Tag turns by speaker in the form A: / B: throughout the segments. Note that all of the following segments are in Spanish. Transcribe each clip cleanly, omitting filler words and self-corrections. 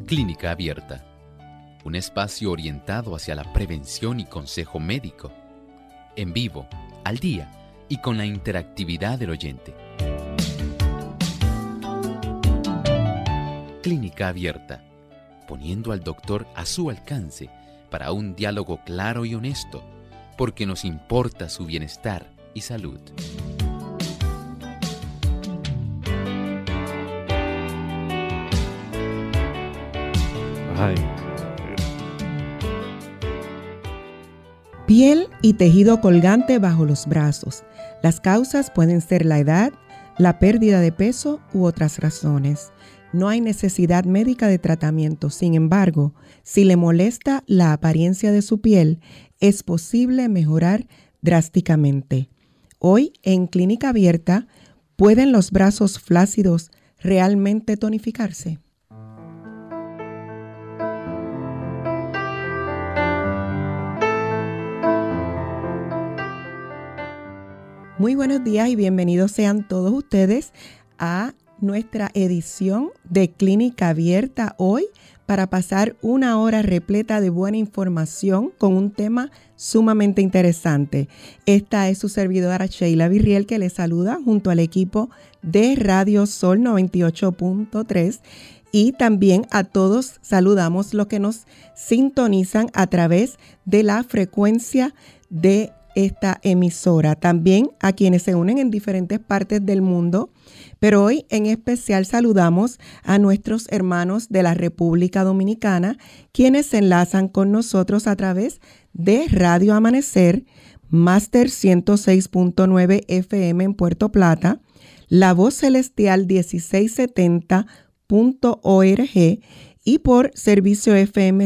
A: Clínica Abierta, un espacio orientado hacia la prevención y consejo médico, en vivo, al día y con la interactividad del oyente. Clínica Abierta, poniendo al doctor a su alcance para un diálogo claro y honesto, porque nos importa su bienestar y salud.
B: Piel y tejido colgante bajo los brazos. Las causas pueden ser la edad, la pérdida de peso u otras razones. No hay necesidad médica de tratamiento. Sin embargo, si le molesta la apariencia de su piel, es posible mejorar drásticamente. Hoy, en Clínica Abierta, ¿pueden los brazos flácidos realmente tonificarse? Muy buenos días y bienvenidos sean todos ustedes a nuestra edición de Clínica Abierta hoy para pasar una hora repleta de buena información con un tema sumamente interesante. Esta es su servidora Sheila Virriel que les saluda junto al equipo de Radio Sol 98.3 y también a todos saludamos los que nos sintonizan a través de la frecuencia de esta emisora, también a quienes se unen en diferentes partes del mundo, pero hoy en especial saludamos a nuestros hermanos de la República Dominicana, quienes se enlazan con nosotros a través de Radio Amanecer, Máster 106.9 FM en Puerto Plata, La Voz Celestial 1670.org y por Servicio FM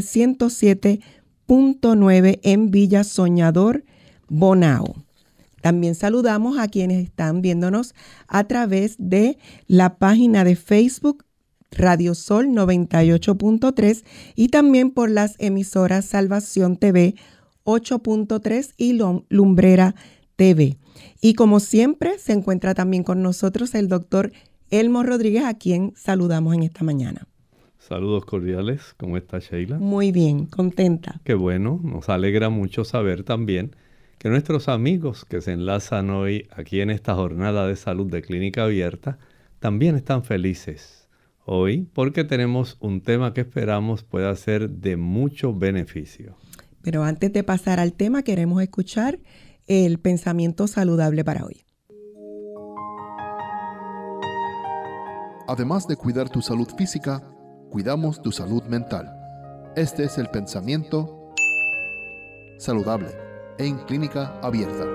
B: 107.9 en Villa Soñador, Bonao. También saludamos a quienes están viéndonos a través de la página de Facebook Radio Sol 98.3 y también por las emisoras Salvación TV 8.3 y Lumbrera TV. Y como siempre se encuentra también con nosotros el doctor Elmo Rodríguez, a quien saludamos en esta mañana.
C: Saludos cordiales, ¿cómo está Sheila?
B: Muy bien, contenta.
C: Qué bueno, nos alegra mucho saber también que nuestros amigos que se enlazan hoy aquí en esta jornada de salud de Clínica Abierta también están felices hoy porque tenemos un tema que esperamos pueda ser de mucho beneficio.
B: Pero antes de pasar al tema, queremos escuchar el pensamiento saludable para hoy.
D: Además de cuidar tu salud física, cuidamos tu salud mental. Este es el pensamiento saludable en Clínica Abierta.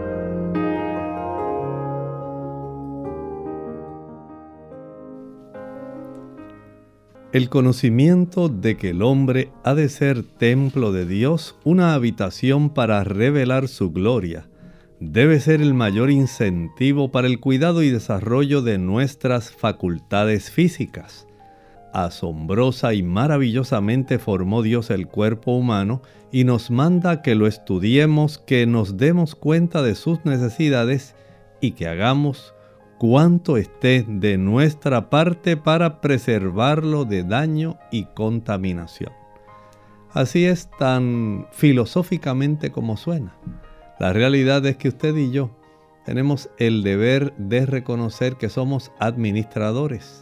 C: El conocimiento de que el hombre ha de ser templo de Dios, una habitación para revelar su gloria, debe ser el mayor incentivo para el cuidado y desarrollo de nuestras facultades físicas. Asombrosa y maravillosamente formó Dios el cuerpo humano y nos manda que lo estudiemos, que nos demos cuenta de sus necesidades y que hagamos cuanto esté de nuestra parte para preservarlo de daño y contaminación. Así es tan filosóficamente como suena. La realidad es que usted y yo tenemos el deber de reconocer que somos administradores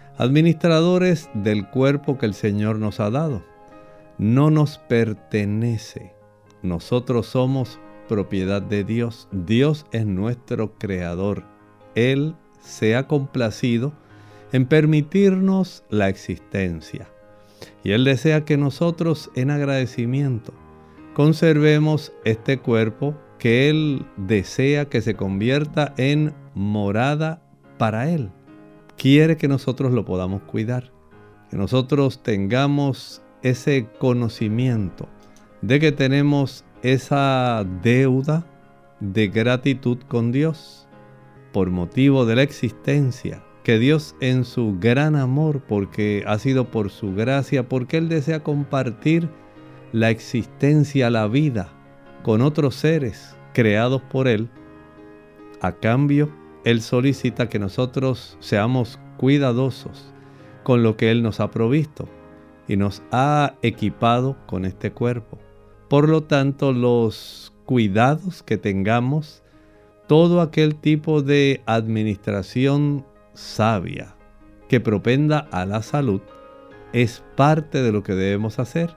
C: del cuerpo que el Señor nos ha dado. No nos pertenece. Nosotros somos propiedad de Dios. Dios es nuestro creador. Él se ha complacido en permitirnos la existencia. Y Él desea que nosotros, en agradecimiento, conservemos este cuerpo que Él desea que se convierta en morada para Él. Quiere que nosotros lo podamos cuidar, que nosotros tengamos ese conocimiento de que tenemos esa deuda de gratitud con Dios por motivo de la existencia, que Dios en su gran amor, porque ha sido por su gracia, porque Él desea compartir la existencia, la vida con otros seres creados por Él, a cambio Él solicita que nosotros seamos cuidadosos con lo que Él nos ha provisto. y nos ha equipado con este cuerpo. Por lo tanto, los cuidados que tengamos, todo aquel tipo de administración sabia que propenda a la salud, es parte de lo que debemos hacer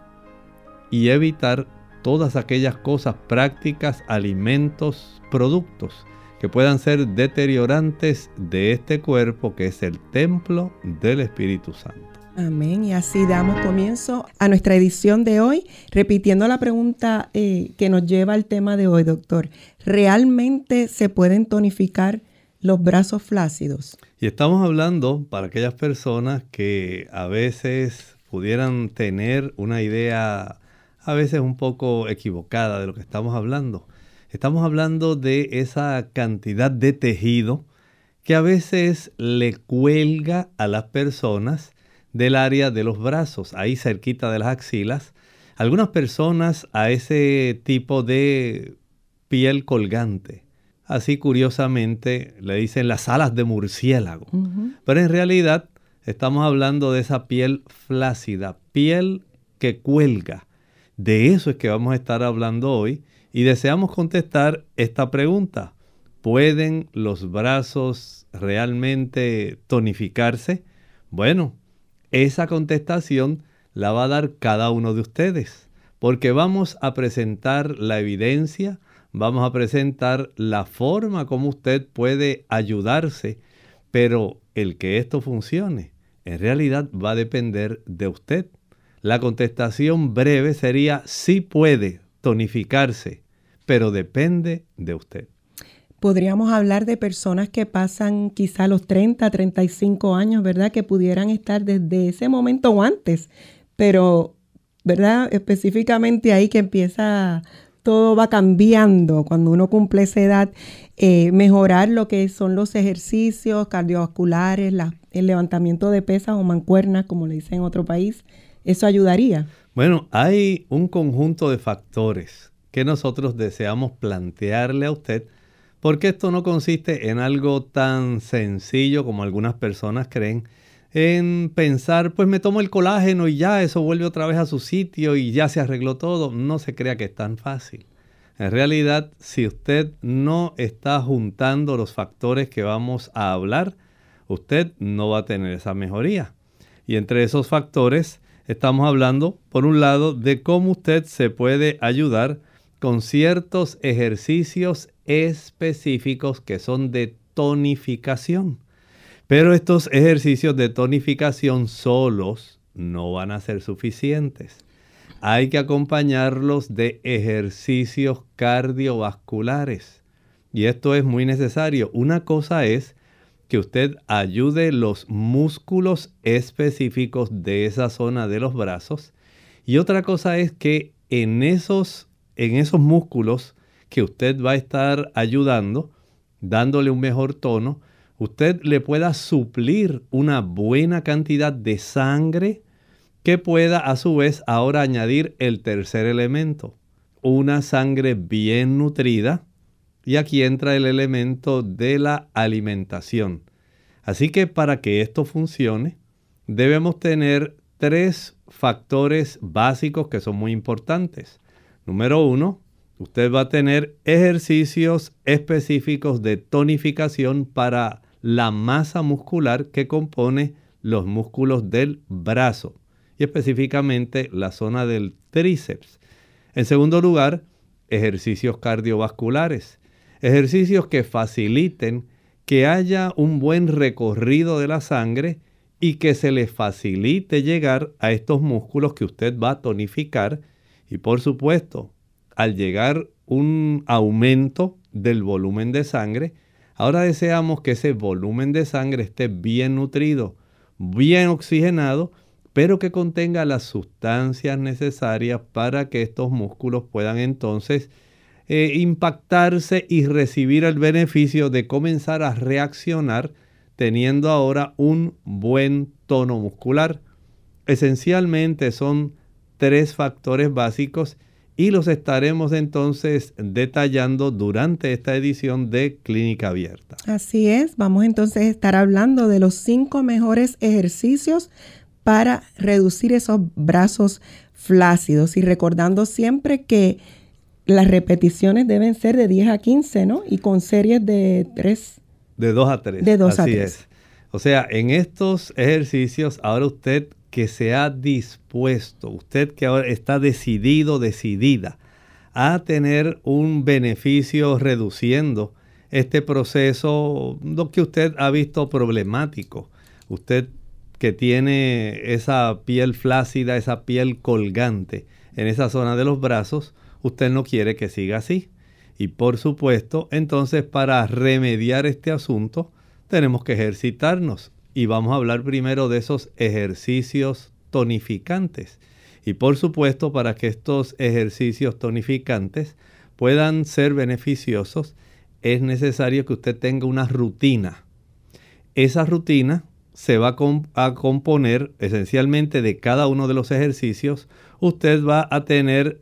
C: y evitar todas aquellas cosas prácticas, alimentos, productos que puedan ser deteriorantes de este cuerpo que es el templo del Espíritu Santo.
B: Amén. Y así damos comienzo a nuestra edición de hoy, repitiendo la pregunta que nos lleva al tema de hoy, doctor. ¿Realmente se pueden tonificar los brazos flácidos?
C: Y estamos hablando para aquellas personas que a veces pudieran tener una idea a veces un poco equivocada de lo que estamos hablando. Estamos hablando de esa cantidad de tejido que a veces le cuelga a las personas del área de los brazos, ahí cerquita de las axilas. Algunas personas a ese tipo de piel colgante, así curiosamente le dicen las alas de murciélago. Pero en realidad estamos hablando de esa piel flácida, piel que cuelga. De eso es que vamos a estar hablando hoy y deseamos contestar esta pregunta. ¿Pueden los brazos realmente tonificarse? Bueno, esa contestación la va a dar cada uno de ustedes, porque vamos a presentar la evidencia, vamos a presentar la forma como usted puede ayudarse, pero el que esto funcione en realidad va a depender de usted. La contestación breve sería sí puede tonificarse, pero depende de usted.
B: Podríamos hablar de personas que pasan quizá los 30, 35 años, ¿verdad? Que pudieran estar desde ese momento o antes, pero, ¿verdad? Específicamente ahí que empieza, todo va cambiando cuando uno cumple esa edad, mejorar lo que son los ejercicios cardiovasculares, el levantamiento de pesas o mancuernas, como le dicen en otro país, ¿eso ayudaría?
C: Bueno, hay un conjunto de factores que nosotros deseamos plantearle a usted, porque esto no consiste en algo tan sencillo como algunas personas creen, en pensar, pues me tomo el colágeno y ya eso vuelve otra vez a su sitio y ya se arregló todo. No se crea que es tan fácil. En realidad, si usted no está juntando los factores que vamos a hablar, usted no va a tener esa mejoría. Y entre esos factores estamos hablando, por un lado, de cómo usted se puede ayudar con ciertos ejercicios específicos que son de tonificación. Pero estos ejercicios de tonificación solos no van a ser suficientes. Hay que acompañarlos de ejercicios cardiovasculares. Y esto es muy necesario. Una cosa es que usted ayude los músculos específicos de esa zona de los brazos. Y otra cosa es que en esos músculos que usted va a estar ayudando, dándole un mejor tono, usted le pueda suplir una buena cantidad de sangre que pueda a su vez ahora añadir el tercer elemento, una sangre bien nutrida, y aquí entra el elemento de la alimentación. Así que para que esto funcione, debemos tener 3 factores básicos que son muy importantes. Número 1, usted va a tener ejercicios específicos de tonificación para la masa muscular que compone los músculos del brazo y específicamente la zona del tríceps. En segundo lugar, ejercicios cardiovasculares, ejercicios que faciliten que haya un buen recorrido de la sangre y que se le facilite llegar a estos músculos que usted va a tonificar. Y por supuesto, al llegar un aumento del volumen de sangre, ahora deseamos que ese volumen de sangre esté bien nutrido, bien oxigenado, pero que contenga las sustancias necesarias para que estos músculos puedan entonces impactarse y recibir el beneficio de comenzar a reaccionar teniendo ahora un buen tono muscular. Esencialmente son 3 factores básicos y los estaremos entonces detallando durante esta edición de Clínica Abierta.
B: Así es, vamos entonces a estar hablando de los 5 mejores ejercicios para reducir esos brazos flácidos y recordando siempre que las repeticiones deben ser de 10 a 15, ¿no? Y con series de 3.
C: De 2 a 3.
B: De 2 a 3.
C: Así es. O sea, en estos ejercicios, ahora usted que se ha dispuesto, usted que ahora está decidido, decidida a tener un beneficio reduciendo este proceso, lo que usted ha visto problemático. Usted que tiene esa piel flácida, esa piel colgante en esa zona de los brazos, usted no quiere que siga así. Y por supuesto, entonces para remediar este asunto, tenemos que ejercitarnos. Y vamos a hablar primero de esos ejercicios tonificantes. Y por supuesto, para que estos ejercicios tonificantes puedan ser beneficiosos, es necesario que usted tenga una rutina. Esa rutina se va a componer esencialmente de cada uno de los ejercicios. Usted va a tener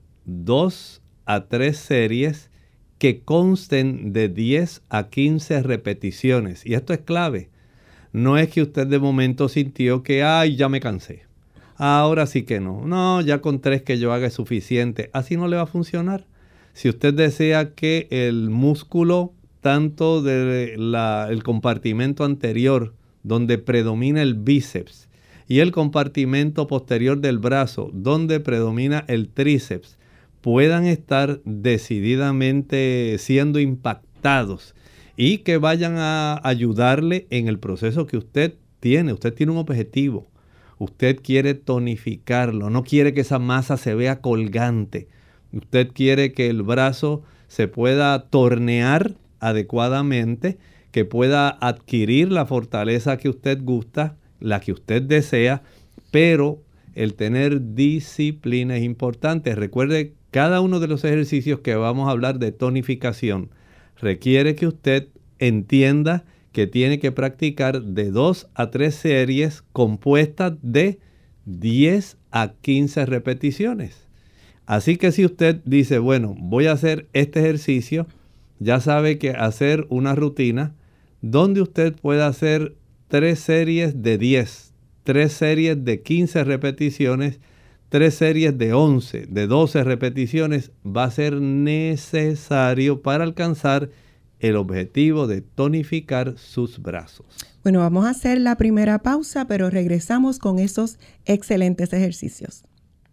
C: 2 a 3 series que consten de 10 a 15 repeticiones. Y esto es clave. No es que usted de momento sintió que, ay, ya me cansé. Ahora sí que no. No, ya con 3 que yo haga es suficiente. Así no le va a funcionar. Si usted desea que el músculo, tanto del compartimento anterior, donde predomina el bíceps, y el compartimento posterior del brazo, donde predomina el tríceps, puedan estar decididamente siendo impactados y que vayan a ayudarle en el proceso que usted tiene. Usted tiene un objetivo. Usted quiere tonificarlo. No quiere que esa masa se vea colgante. Usted quiere que el brazo se pueda tornear adecuadamente, que pueda adquirir la fortaleza que usted gusta, la que usted desea, pero el tener disciplina es importante. Recuerde, cada uno de los ejercicios que vamos a hablar de tonificación requiere que usted entienda que tiene que practicar de 2 a 3 series compuestas de 10 a 15 repeticiones. Así que si usted dice, bueno, voy a hacer este ejercicio, ya sabe que hacer una rutina donde usted pueda hacer 3 series de 10, 3 series de 15 repeticiones, 3 series de 11, de 12 repeticiones, va a ser necesario para alcanzar el objetivo de tonificar sus brazos.
B: Bueno, vamos a hacer la primera pausa, pero regresamos con esos excelentes ejercicios.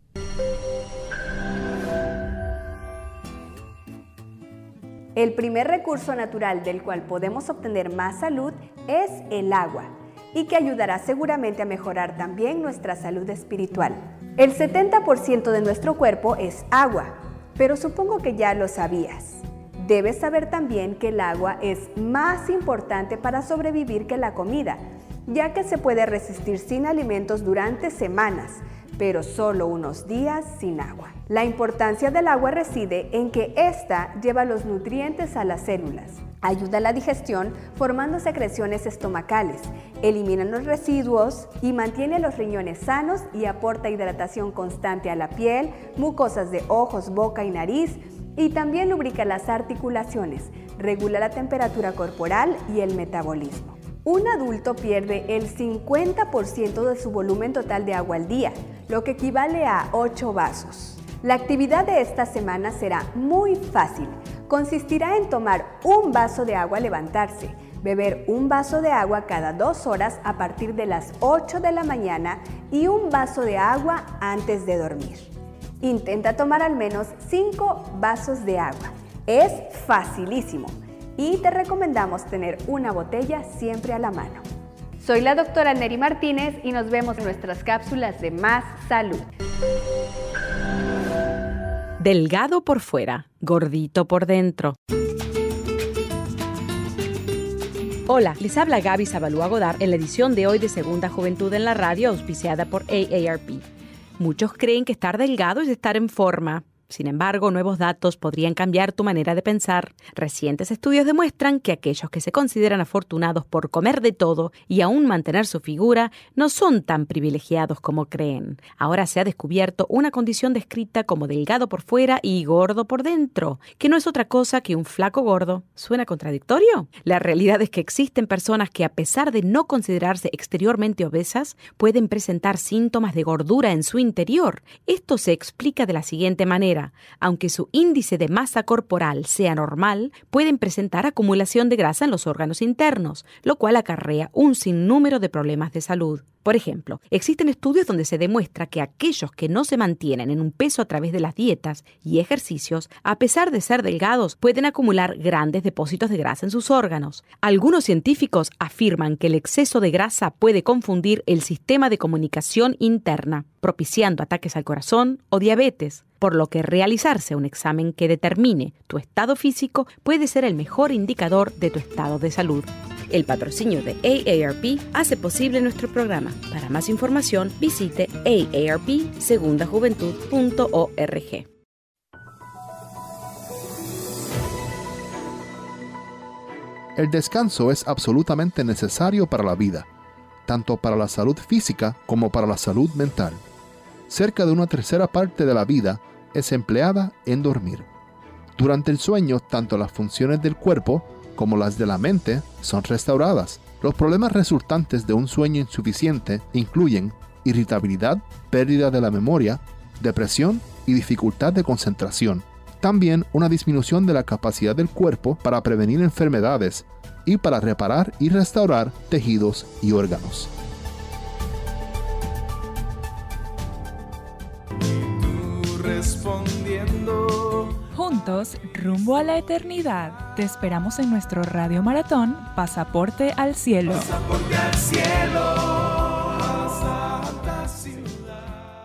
E: El primer recurso natural del cual podemos obtener más salud es el agua, y que ayudará seguramente a mejorar también nuestra salud espiritual. El 70% de nuestro cuerpo es agua, pero supongo que ya lo sabías. Debes saber también que el agua es más importante para sobrevivir que la comida, ya que se puede resistir sin alimentos durante semanas, pero solo unos días sin agua. La importancia del agua reside en que ésta lleva los nutrientes a las células, ayuda a la digestión formando secreciones estomacales, elimina los residuos y mantiene los riñones sanos y aporta hidratación constante a la piel, mucosas de ojos, boca y nariz, y también lubrica las articulaciones, regula la temperatura corporal y el metabolismo. Un adulto pierde el 50% de su volumen total de agua al día, lo que equivale a 8 vasos. La actividad de esta semana será muy fácil. Consistirá en tomar un vaso de agua al levantarse, beber un vaso de agua cada 2 horas a partir de las 8 de la mañana y un vaso de agua antes de dormir. Intenta tomar al menos 5 vasos de agua. Es facilísimo y te recomendamos tener una botella siempre a la mano. Soy la doctora Neri Martínez y nos vemos en nuestras cápsulas de Más Salud.
F: Delgado por fuera, gordito por dentro. Hola, les habla Gaby Zabalúa Godard en la edición de hoy de Segunda Juventud en la Radio, auspiciada por AARP. Muchos creen que estar delgado es estar en forma. Sin embargo, nuevos datos podrían cambiar tu manera de pensar. Recientes estudios demuestran que aquellos que se consideran afortunados por comer de todo y aún mantener su figura no son tan privilegiados como creen. Ahora se ha descubierto una condición descrita como delgado por fuera y gordo por dentro, que no es otra cosa que un flaco gordo. ¿Suena contradictorio? La realidad es que existen personas que, a pesar de no considerarse exteriormente obesas, pueden presentar síntomas de gordura en su interior. Esto se explica de la siguiente manera. Aunque su índice de masa corporal sea normal, pueden presentar acumulación de grasa en los órganos internos, lo cual acarrea un sinnúmero de problemas de salud. Por ejemplo, existen estudios donde se demuestra que aquellos que no se mantienen en un peso a través de las dietas y ejercicios, a pesar de ser delgados, pueden acumular grandes depósitos de grasa en sus órganos. Algunos científicos afirman que el exceso de grasa puede confundir el sistema de comunicación interna, propiciando ataques al corazón o diabetes, por lo que realizarse un examen que determine tu estado físico puede ser el mejor indicador de tu estado de salud. El patrocinio de AARP hace posible nuestro programa. Para más información, visite aarpsegundajuventud.org.
D: El descanso es absolutamente necesario para la vida, tanto para la salud física como para la salud mental. Cerca de una tercera parte de la vida es empleada en dormir. Durante el sueño, tanto las funciones del cuerpo como las de la mente son restauradas. Los problemas resultantes de un sueño insuficiente incluyen irritabilidad, pérdida de la memoria, depresión y dificultad de concentración. También una disminución de la capacidad del cuerpo para prevenir enfermedades y para reparar y restaurar tejidos y órganos.
G: Juntos, rumbo a la eternidad. Te esperamos en nuestro Radio Maratón Pasaporte al Cielo.
H: Pasaporte al cielo, a Santa Ciudad.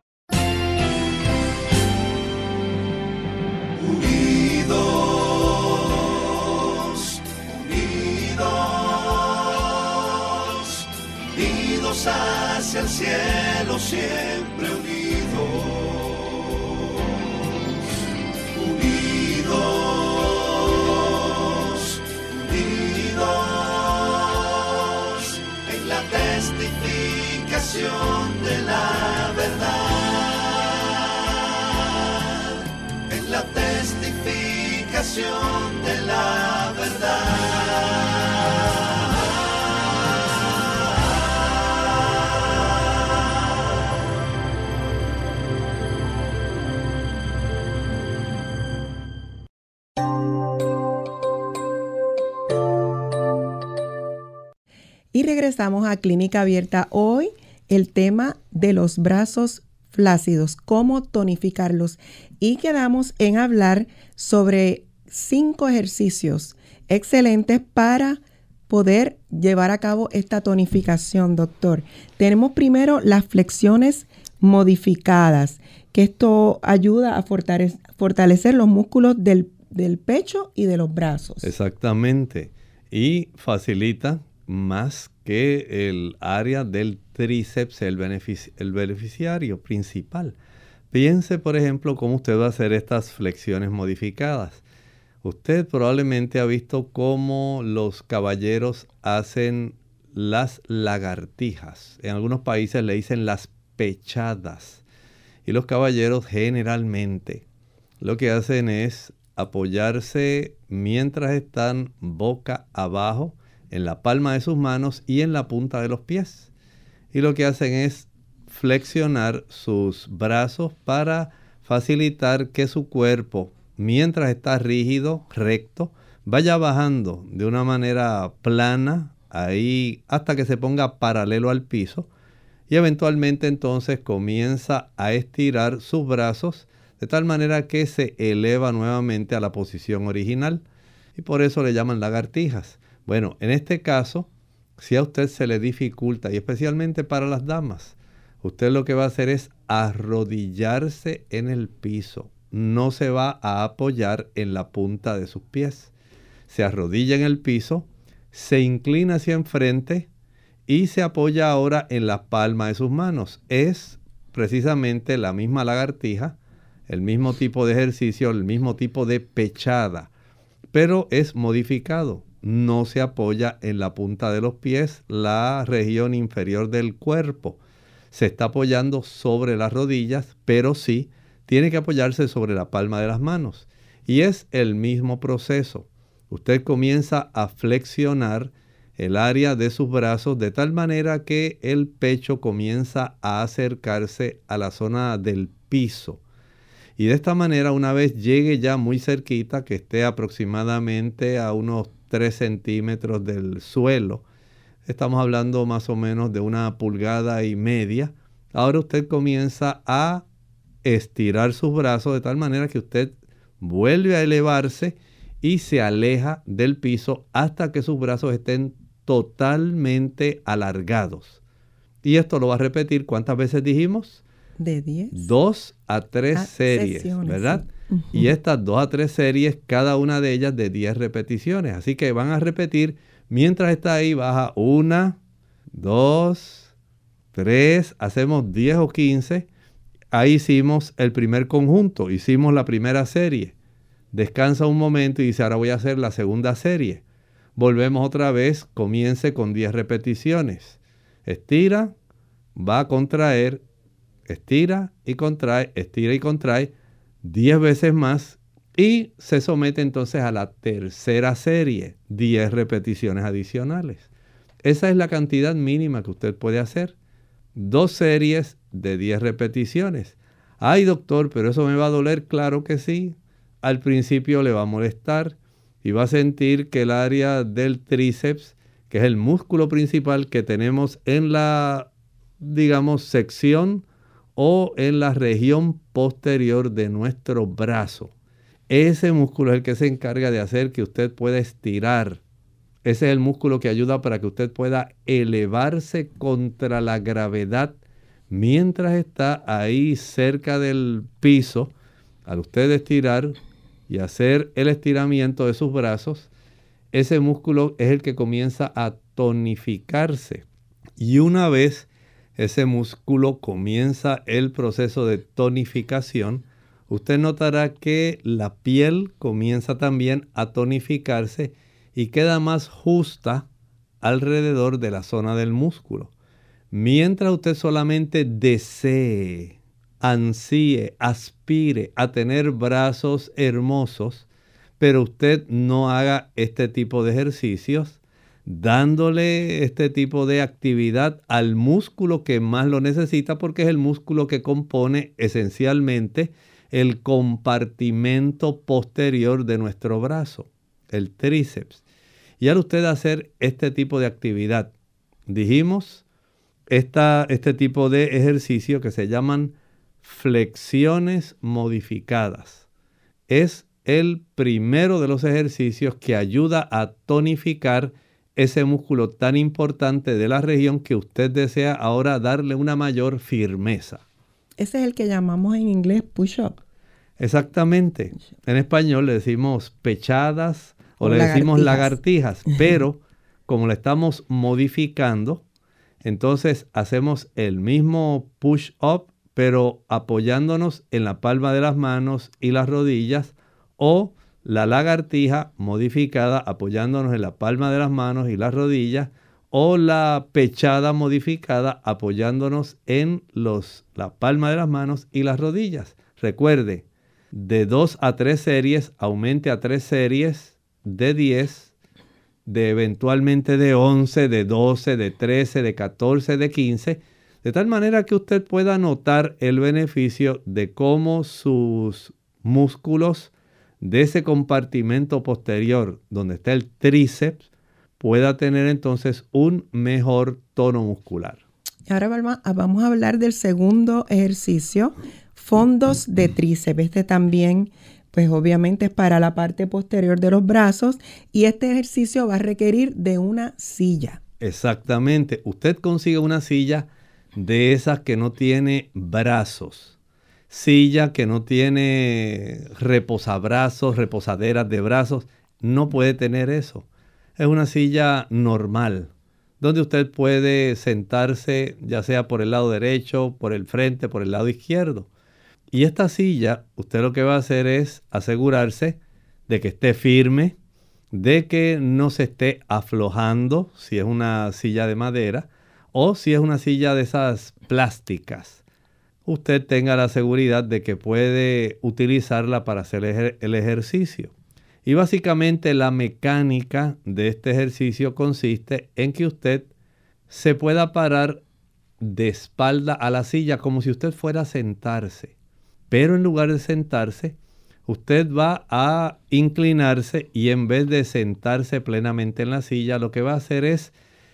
H: Unidos, unidos, unidos hacia el cielo, siempre unidos. Unidos, unidos, en la testificación de la verdad, en la testificación de la verdad.
B: Y regresamos a Clínica Abierta. Hoy el tema de los brazos flácidos, cómo tonificarlos. Y quedamos en hablar sobre 5 ejercicios excelentes para poder llevar a cabo esta tonificación, doctor. Tenemos primero las flexiones modificadas, que esto ayuda a fortalecer los músculos del pecho y de los brazos.
C: Exactamente. Y facilita más que el área del tríceps, el beneficiario principal. Piense, por ejemplo, cómo usted va a hacer estas flexiones modificadas. Usted probablemente ha visto cómo los caballeros hacen las lagartijas. En algunos países le dicen las pechadas. Y los caballeros generalmente lo que hacen es apoyarse mientras están boca abajo en la palma de sus manos y en la punta de los pies. Y lo que hacen es flexionar sus brazos para facilitar que su cuerpo, mientras está rígido, recto, vaya bajando de una manera plana, ahí hasta que se ponga paralelo al piso. Y eventualmente entonces comienza a estirar sus brazos de tal manera que se eleva nuevamente a la posición original. Y por eso le llaman lagartijas. Bueno, en este caso, si a usted se le dificulta, y especialmente para las damas, usted lo que va a hacer es arrodillarse en el piso. No se va a apoyar en la punta de sus pies. Se arrodilla en el piso, se inclina hacia enfrente y se apoya ahora en la palma de sus manos. Es precisamente la misma lagartija, el mismo tipo de ejercicio, el mismo tipo de pechada, pero es modificado. No se apoya en la punta de los pies, la región inferior del cuerpo. Se está apoyando sobre las rodillas, pero sí tiene que apoyarse sobre la palma de las manos. Y es el mismo proceso. Usted comienza a flexionar el área de sus brazos de tal manera que el pecho comienza a acercarse a la zona del piso. Y de esta manera, una vez llegue ya muy cerquita, que esté aproximadamente a unos 3 centímetros del suelo, estamos hablando más o menos de 1,5 pulgadas, ahora usted comienza a estirar sus brazos de tal manera que usted vuelve a elevarse y se aleja del piso hasta que sus brazos estén totalmente alargados. Y esto lo va a repetir, ¿cuántas veces dijimos?
B: De 10.
C: 2 a 3 series,
B: sesiones,
C: ¿verdad?
B: Sí.
C: Y estas 2 a 3 series, cada una de ellas de 10 repeticiones. Así que van a repetir, mientras está ahí, baja 1, 2, 3, hacemos 10 o 15. Ahí hicimos el primer conjunto, hicimos la primera serie. Descansa un momento y dice, ahora voy a hacer la segunda serie. Volvemos otra vez, comience con 10 repeticiones. Estira, va a contraer, estira y contrae, 10 veces más y se somete entonces a la tercera serie, 10 repeticiones adicionales. Esa es la cantidad mínima que usted puede hacer. 2 series de 10 repeticiones. Ay, doctor, pero eso me va a doler. Claro que sí. Al principio le va a molestar y va a sentir que el área del tríceps, que es el músculo principal que tenemos en la, digamos, sección o en la región posterior de nuestro brazo. Ese músculo es el que se encarga de hacer que usted pueda estirar. Ese es el músculo que ayuda para que usted pueda elevarse contra la gravedad mientras está ahí cerca del piso. Al usted estirar y hacer el estiramiento de sus brazos, ese músculo es el que comienza a tonificarse. Y una vez ese músculo comienza el proceso de tonificación, usted notará que la piel comienza también a tonificarse y queda más justa alrededor de la zona del músculo. Mientras usted solamente desee, ansíe, aspire a tener brazos hermosos, pero usted no haga este tipo de ejercicios, dándole este tipo de actividad al músculo que más lo necesita, porque es el músculo que compone esencialmente el compartimento posterior de nuestro brazo, el tríceps. Y al usted hacer este tipo de actividad, dijimos, este tipo de ejercicio que se llaman flexiones modificadas. Es el primero de los ejercicios que ayuda a tonificar ese músculo tan importante de la región que usted desea ahora darle una mayor firmeza.
B: Ese es el que llamamos en inglés push-up.
C: Exactamente. En español le decimos pechadas o le decimos lagartijas, pero como le estamos modificando, entonces hacemos el mismo push-up, pero apoyándonos en la palma de las manos y las rodillas, o la lagartija modificada apoyándonos en la palma de las manos y las rodillas, o la pechada modificada apoyándonos en la palma de las manos y las rodillas. Recuerde, de 2 a 3 series, aumente a 3 series de 10, de eventualmente de 11, de 12, de 13, de 14, de 15, de tal manera que usted pueda notar el beneficio de cómo sus músculos de ese compartimento posterior, donde está el tríceps, pueda tener entonces un mejor tono muscular.
B: Ahora vamos a hablar del segundo ejercicio, fondos de tríceps. Este también, pues obviamente es para la parte posterior de los brazos y este ejercicio va a requerir de una silla.
C: Exactamente. Usted consigue una silla de esas que no tiene brazos. Silla que no tiene reposabrazos, reposaderas de brazos. No puede tener eso. Es una silla normal, donde usted puede sentarse ya sea por el lado derecho, por el frente, por el lado izquierdo. Y esta silla, usted lo que va a hacer es asegurarse de que esté firme, de que no se esté aflojando si es una silla de madera o si es una silla de esas plásticas. Usted tenga la seguridad de que puede utilizarla para hacer el ejercicio. Y básicamente la mecánica de este ejercicio consiste en que usted se pueda parar de espalda a la silla como si usted fuera a sentarse. Pero en lugar de sentarse, usted va a inclinarse y en vez de sentarse plenamente en la silla, lo que va a hacer es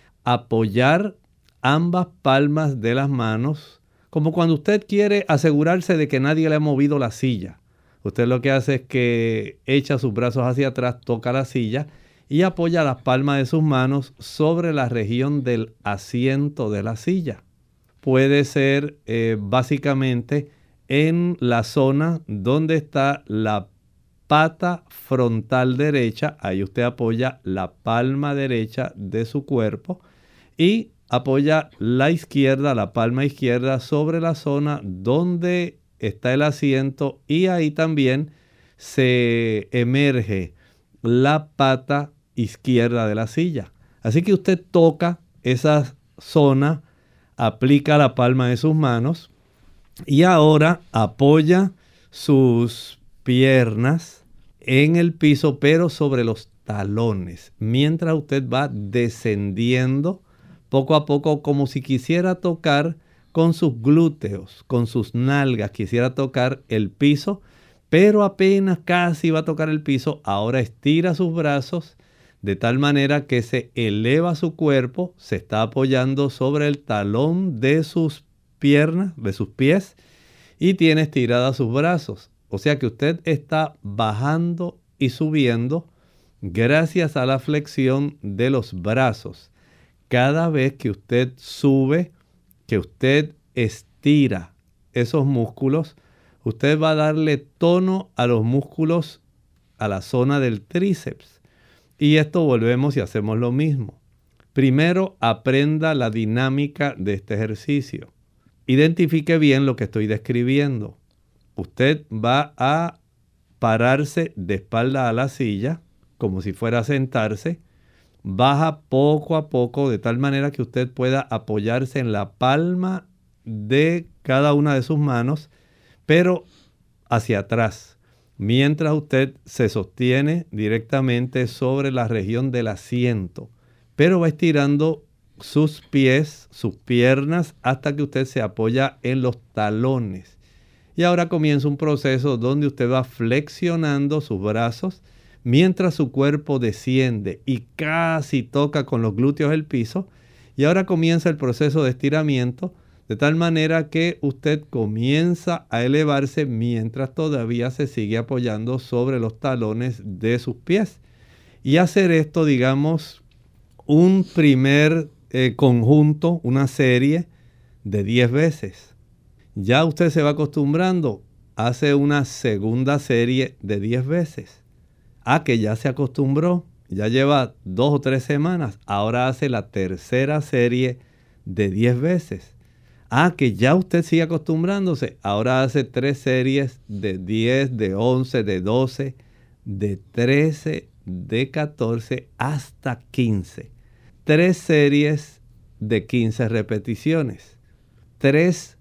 C: apoyar ambas palmas de las manos, como cuando usted quiere asegurarse de que nadie le ha movido la silla. Usted lo que hace es que echa sus brazos hacia atrás, toca la silla y apoya las palmas de sus manos sobre la región del asiento de la silla. Puede ser básicamente en la zona donde está la pata frontal derecha. Ahí usted apoya la palma derecha de su cuerpo y apoya la izquierda, la palma izquierda sobre la zona donde está el asiento y ahí también se emerge la pata izquierda de la silla. Así que usted toca esa zona, aplica la palma de sus manos y ahora apoya sus piernas en el piso, pero sobre los talones, mientras usted va descendiendo poco a poco como si quisiera tocar con sus glúteos, con sus nalgas, quisiera tocar el piso, pero apenas casi va a tocar el piso, ahora estira sus brazos de tal manera que se eleva su cuerpo, se está apoyando sobre el talón de sus piernas, de sus pies, y tiene estiradas sus brazos. O sea que usted está bajando y subiendo gracias a la flexión de los brazos. Cada vez que usted sube, que usted estira esos músculos, usted va a darle tono a los músculos, a la zona del tríceps. Y esto volvemos y hacemos lo mismo. Primero, aprenda la dinámica de este ejercicio. Identifique bien lo que estoy describiendo. Usted va a pararse de espalda a la silla, como si fuera a sentarse. Baja poco a poco de tal manera que usted pueda apoyarse en la palma de cada una de sus manos, pero hacia atrás, mientras usted se sostiene directamente sobre la región del asiento, pero va estirando sus pies, sus piernas, hasta que usted se apoya en los talones. Y ahora comienza un proceso donde usted va flexionando sus brazos, mientras su cuerpo desciende y casi toca con los glúteos el piso. Y ahora comienza el proceso de estiramiento, de tal manera que usted comienza a elevarse mientras todavía se sigue apoyando sobre los talones de sus pies. Y hacer esto, digamos, un primer conjunto, una serie de 10 veces. Ya usted se va acostumbrando, hace una segunda serie de 10 veces. Que ya se acostumbró, ya lleva 2 o 3 semanas, ahora hace la tercera serie de 10 veces. Que ya usted sigue acostumbrándose, ahora hace 3 series de 10, de 11, de 12, de 13, de 14 hasta 15. 3 series de 15 repeticiones. 3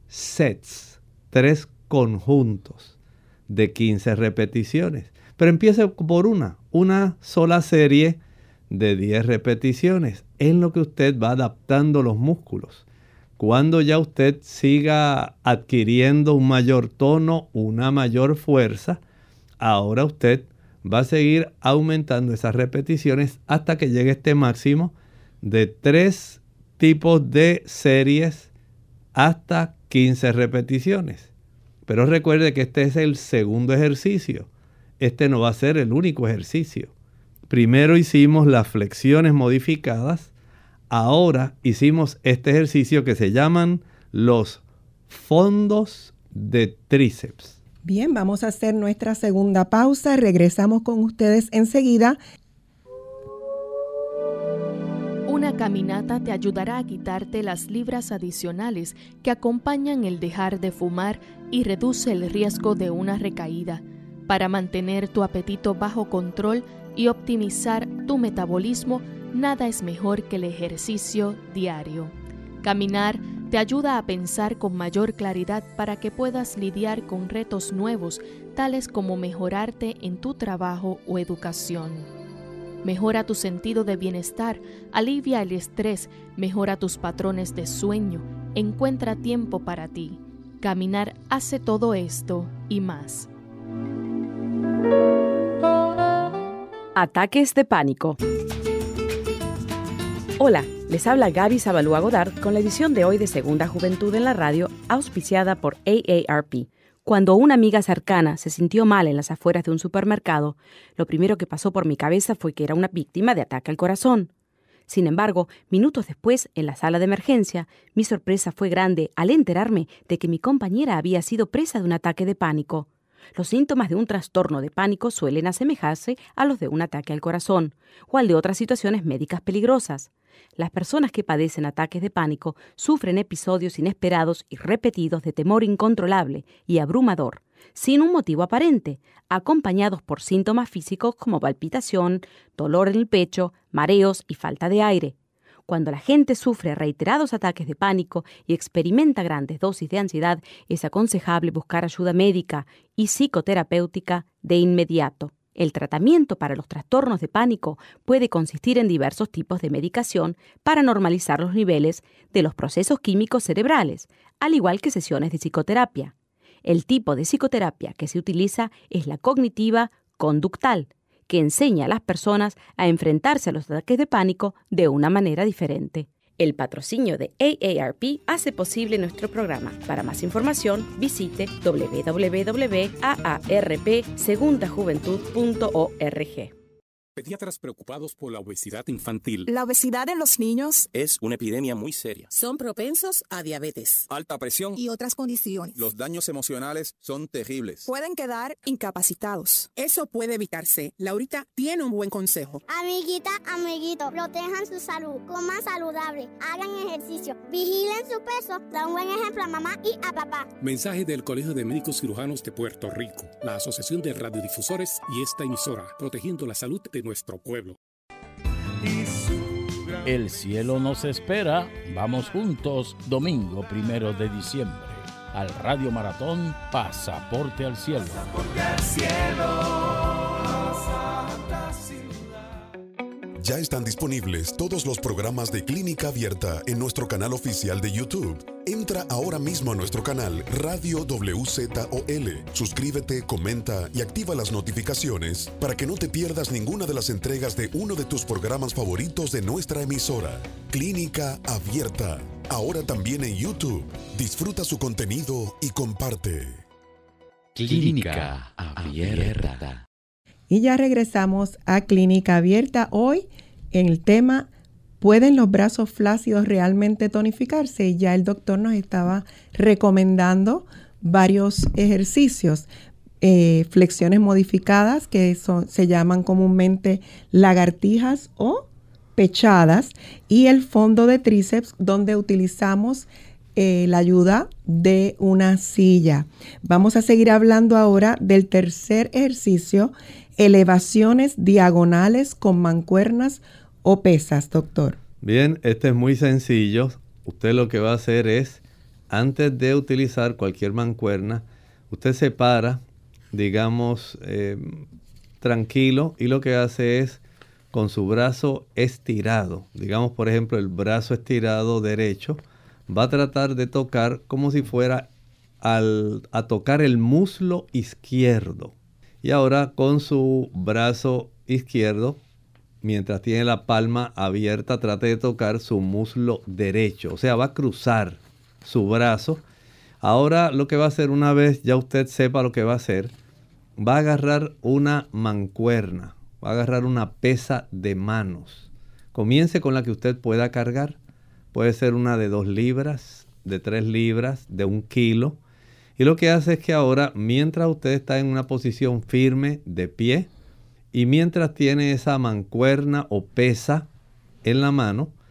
C: sets, 3 conjuntos de 15 repeticiones. Pero empiece por una sola serie de 10 repeticiones, en lo que usted va adaptando los músculos. Cuando ya usted siga adquiriendo un mayor tono, una mayor fuerza, ahora usted va a seguir aumentando esas repeticiones hasta que llegue este máximo de 3 tipos de series hasta 15 repeticiones. Pero recuerde que este es el segundo ejercicio. Este no va a ser el único ejercicio. Primero hicimos las flexiones modificadas. Ahora hicimos este ejercicio que se llaman los fondos de tríceps.
B: Bien, vamos a hacer nuestra segunda pausa. Regresamos con ustedes enseguida.
F: Una
I: caminata te ayudará a quitarte las libras adicionales que acompañan el dejar de fumar y reduce el riesgo de una recaída. Para mantener tu apetito bajo control y optimizar tu metabolismo, nada es mejor que el ejercicio diario. Caminar te ayuda a pensar con mayor claridad para que puedas lidiar con retos nuevos, tales como mejorarte en tu trabajo o educación. Mejora tu sentido de bienestar, alivia el estrés, mejora tus patrones de sueño, encuentra tiempo para ti. Caminar hace todo esto y más.
F: Ataques de pánico. Hola, les habla Gaby Zabalúa Godard con la edición de hoy de Segunda Juventud en la Radio, auspiciada por AARP. Cuando una amiga cercana se sintió mal en las afueras de un supermercado, lo primero que pasó por mi cabeza fue que era una víctima de ataque al corazón. Sin embargo, minutos después, en la sala de emergencia, mi sorpresa fue grande al enterarme de que mi compañera había sido presa de un ataque de pánico. Los síntomas de un trastorno de pánico suelen asemejarse a los de un ataque al corazón o al de otras situaciones médicas peligrosas. Las personas que padecen ataques de pánico sufren episodios inesperados y repetidos de temor incontrolable y abrumador, sin un motivo aparente, acompañados por síntomas físicos como palpitación, dolor en el pecho, mareos y falta de aire. Cuando la gente sufre reiterados ataques de pánico y experimenta grandes dosis de ansiedad, es aconsejable buscar ayuda médica y psicoterapéutica de inmediato. El tratamiento para los trastornos de pánico puede consistir en diversos tipos de medicación para normalizar los niveles de los procesos químicos cerebrales, al igual que sesiones de psicoterapia. El tipo de psicoterapia que se utiliza es la cognitiva conductal, que enseña a las personas a enfrentarse a los ataques de pánico de una manera diferente. El patrocinio de AARP hace posible nuestro programa. Para más información, visite www.aarpsegundajuventud.org.
J: Pediatras preocupados por la obesidad infantil.
K: La obesidad en los niños
J: es una epidemia muy seria.
K: Son propensos a diabetes,
J: alta presión
K: y otras condiciones.
J: Los daños emocionales son terribles.
K: Pueden quedar incapacitados. Eso puede evitarse. Laurita tiene un buen consejo.
L: Amiguita, amiguito, protejan su salud, coman saludable, hagan ejercicio, vigilen su peso, da un buen ejemplo a mamá y a papá.
J: Mensaje del Colegio de Médicos Cirujanos de Puerto Rico, la Asociación de Radiodifusores y esta emisora, protegiendo la salud de nuestro pueblo.
M: El cielo nos espera. Vamos juntos, domingo 1 de diciembre, al Radio Maratón Pasaporte al Cielo.
H: Pasaporte al cielo, Santa Ciudad.
N: Ya están disponibles todos los programas de Clínica Abierta en nuestro canal oficial de YouTube. Entra ahora mismo a nuestro canal Radio WZOL. Suscríbete, comenta y activa las notificaciones para que no te pierdas ninguna de las entregas de uno de tus programas favoritos de nuestra emisora. Clínica Abierta, ahora también en YouTube. Disfruta su contenido y comparte.
A: Clínica Abierta.
B: Y ya regresamos a Clínica Abierta. Hoy en el tema, ¿pueden los brazos flácidos realmente tonificarse? Ya el doctor nos estaba recomendando varios ejercicios, flexiones modificadas que se llaman comúnmente lagartijas o pechadas, y el fondo de tríceps donde utilizamos la ayuda de una silla. Vamos a seguir hablando ahora del tercer ejercicio, elevaciones diagonales con mancuernas o pesas, doctor.
C: Bien, este es muy sencillo. Usted lo que va a hacer es, antes de utilizar cualquier mancuerna, usted se para, digamos, tranquilo, y lo que hace es, con su brazo estirado, digamos por ejemplo el brazo estirado derecho, va a tratar de tocar como si fuera a tocar el muslo izquierdo. Y ahora con su brazo izquierdo, mientras tiene la palma abierta, trate de tocar su muslo derecho. O sea, va a cruzar su brazo. Ahora lo que va a hacer, una vez ya usted sepa lo que va a hacer, va a agarrar una mancuerna, va a agarrar una pesa de manos. Comience con la que usted pueda cargar. Puede ser una de 2 libras, de 3 libras, de 1 kilo. Y lo que hace es que ahora, mientras usted está en una posición firme de pie, y mientras tiene esa mancuerna o pesa en la mano,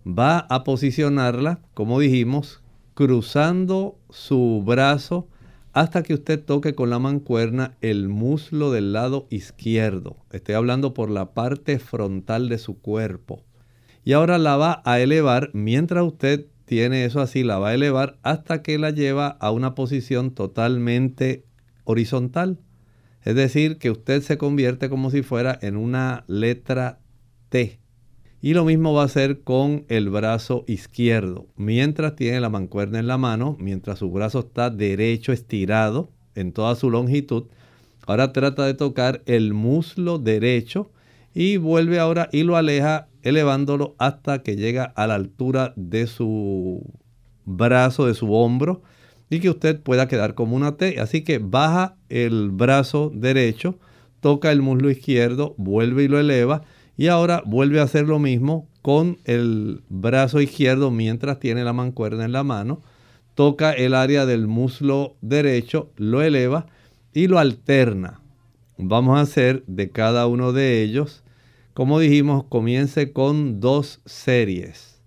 C: va a posicionarla, como dijimos, cruzando su brazo hasta que usted toque con la mancuerna el muslo del lado izquierdo. Estoy hablando por la parte frontal de su cuerpo. Y ahora la va a elevar, mientras usted tiene eso así, la va a elevar hasta que la lleva a una posición totalmente horizontal. Es decir, que usted se convierte como si fuera en una letra T. Y lo mismo va a hacer con el brazo izquierdo. Mientras tiene la mancuerna en la mano, mientras su brazo está derecho estirado en toda su longitud, ahora trata de tocar el muslo derecho y vuelve ahora y lo aleja elevándolo hasta que llega a la altura de su brazo, de su hombro, y que usted pueda quedar como una T. Así que baja el brazo derecho, toca el muslo izquierdo, vuelve y lo eleva. Y ahora vuelve a hacer lo mismo con el brazo izquierdo mientras tiene la mancuerna en la mano. Toca el área del muslo derecho, lo eleva y lo alterna. Vamos a hacer de cada uno de ellos, como dijimos, comience con 2 series.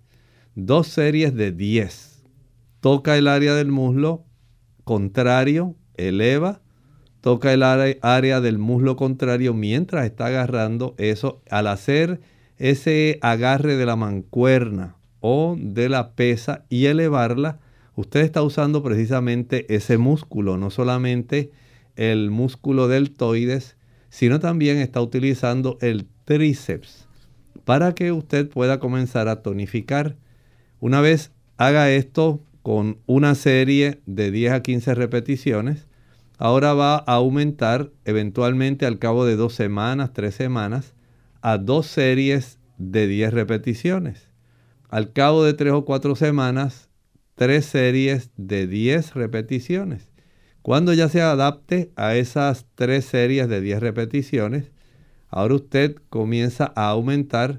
C: 2 series de 10. Toca el área del muslo contrario, eleva. Toca el área del muslo contrario mientras está agarrando eso. Al hacer ese agarre de la mancuerna o de la pesa y elevarla, usted está usando precisamente ese músculo, no solamente el músculo deltoides, sino también está utilizando el tríceps para que usted pueda comenzar a tonificar. Una vez haga esto con una serie de 10 a 15 repeticiones, ahora va a aumentar eventualmente al cabo de 2 semanas, 3 semanas, a 2 series de 10 repeticiones. Al cabo de 3 o 4 semanas, 3 series de 10 repeticiones. Cuando ya se adapte a esas 3 series de 10 repeticiones, ahora usted comienza a aumentar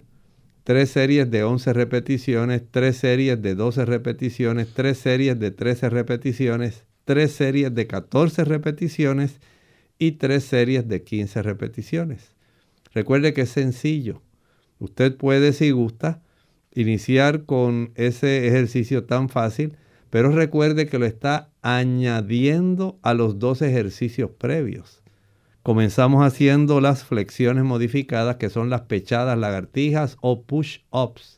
C: 3 series de 11 repeticiones, 3 series de 12 repeticiones, 3 series de 13 repeticiones, 3 series de 14 repeticiones y 3 series de 15 repeticiones. Recuerde que es sencillo. Usted puede, si gusta, iniciar con ese ejercicio tan fácil, pero recuerde que lo está añadiendo a los 2 ejercicios previos. Comenzamos haciendo las flexiones modificadas, que son las pechadas, lagartijas o push-ups,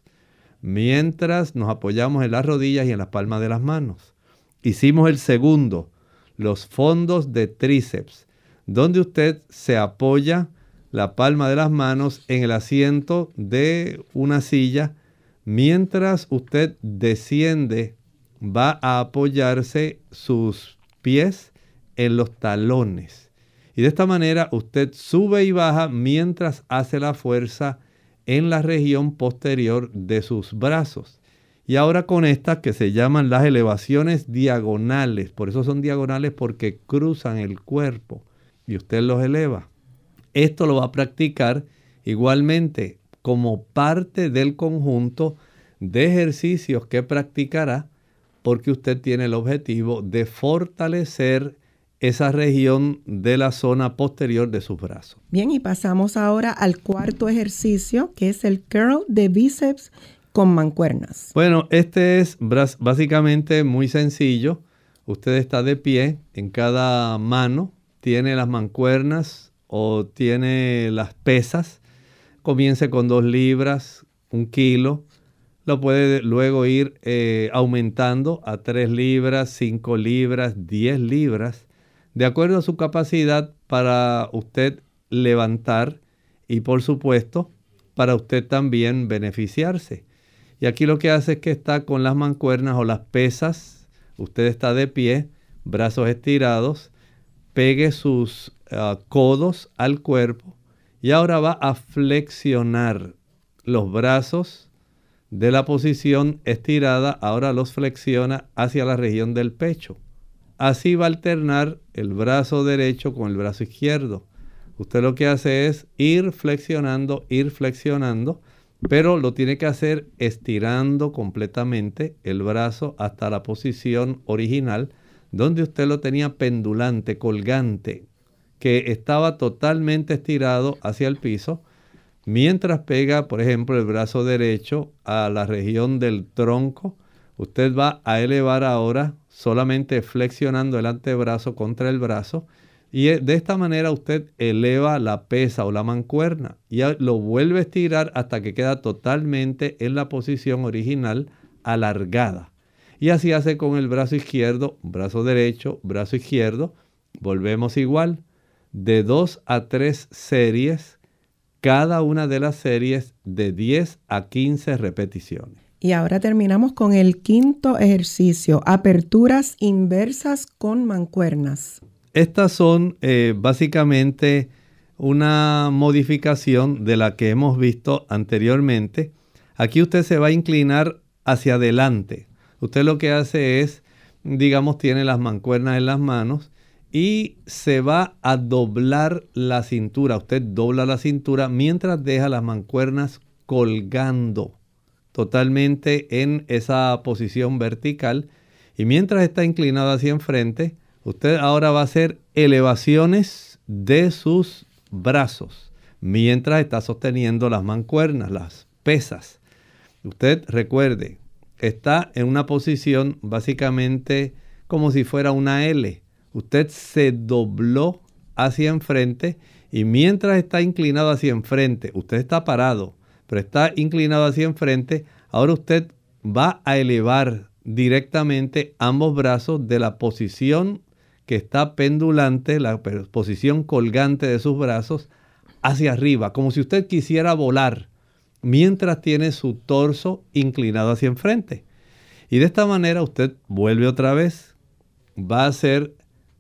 C: mientras nos apoyamos en las rodillas y en las palmas de las manos. Hicimos el segundo, los fondos de tríceps, donde usted se apoya la palma de las manos en el asiento de una silla. Mientras usted desciende, va a apoyarse sus pies en los talones. Y de esta manera usted sube y baja mientras hace la fuerza en la región posterior de sus brazos. Y ahora con estas que se llaman las elevaciones diagonales. Por eso son diagonales, porque cruzan el cuerpo y usted los eleva. Esto lo va a practicar igualmente como parte del conjunto de ejercicios que practicará, porque usted tiene el objetivo de fortalecer esa región de la zona posterior de sus brazos.
B: Bien, y pasamos ahora al cuarto ejercicio, que es el curl de bíceps con mancuernas.
C: Bueno, este es básicamente muy sencillo. Usted está de pie, en cada mano tiene las mancuernas o tiene las pesas. Comience con 2 libras, 1 kilo. Lo puede luego ir aumentando a 3 libras, 5 libras, 10 libras, de acuerdo a su capacidad para usted levantar y, por supuesto, para usted también beneficiarse. Y aquí lo que hace es que está con las mancuernas o las pesas. Usted está de pie, brazos estirados, pegue sus codos al cuerpo y ahora va a flexionar los brazos de la posición estirada. Ahora los flexiona hacia la región del pecho. Así va a alternar el brazo derecho con el brazo izquierdo. Usted lo que hace es ir flexionando, pero lo tiene que hacer estirando completamente el brazo hasta la posición original, donde usted lo tenía pendulante, colgante, que estaba totalmente estirado hacia el piso. mientras pega, por ejemplo, el brazo derecho a la región del tronco, usted va a elevar ahora solamente flexionando el antebrazo contra el brazo, y de esta manera usted eleva la pesa o la mancuerna y lo vuelve a estirar hasta que queda totalmente en la posición original alargada. Y así hace con el brazo izquierdo, brazo derecho, brazo izquierdo. Volvemos igual, de 2 a 3 series, cada una de las series de 10 a 15 repeticiones.
B: Y ahora terminamos con el quinto ejercicio, aperturas inversas con mancuernas.
C: Estas son básicamente una modificación de la que hemos visto anteriormente. Aquí usted se va a inclinar hacia adelante. Usted lo que hace es, digamos, tiene las mancuernas en las manos y se va a doblar la cintura. Usted dobla la cintura mientras deja las mancuernas colgando totalmente en esa posición vertical. Y mientras está inclinado hacia enfrente, usted ahora va a hacer elevaciones de sus brazos mientras está sosteniendo las mancuernas, las pesas. Usted recuerde, está en una posición básicamente como si fuera una L. Usted se dobló hacia enfrente y mientras está inclinado hacia enfrente, usted está parado, pero está inclinado hacia enfrente, ahora usted va a elevar directamente ambos brazos de la posición que está pendulante, la posición colgante de sus brazos, hacia arriba, como si usted quisiera volar, mientras tiene su torso inclinado hacia enfrente. Y de esta manera usted vuelve otra vez, va a hacer